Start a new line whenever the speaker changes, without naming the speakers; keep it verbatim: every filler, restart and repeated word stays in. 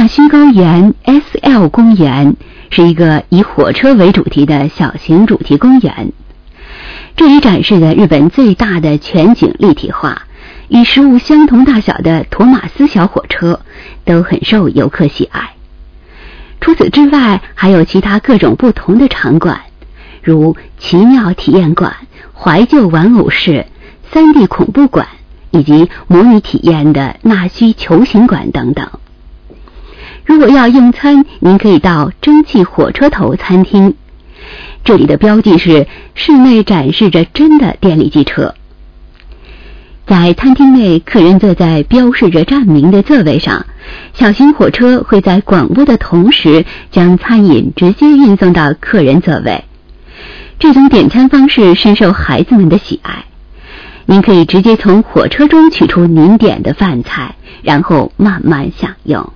大须沟园 S L 公园是一个以火车为主题的小型主题公园，这里展示的日本最大的全景立体画与实物相同大小的托马斯小火车都很受游客喜爱。除此之外，还有其他各种不同的场馆，如奇妙体验馆、怀旧玩偶室、三 D 恐怖馆以及模拟体验的纳须球形馆等等。如果要用餐，您可以到蒸汽火车头餐厅，这里的标记是室内展示着真的电力机车。在餐厅内，客人坐在标示着站名的座位上，小型火车会在广播的同时将餐饮直接运送到客人座位。这种点餐方式深受孩子们的喜爱。您可以直接从火车中取出您点的饭菜，然后慢慢享用。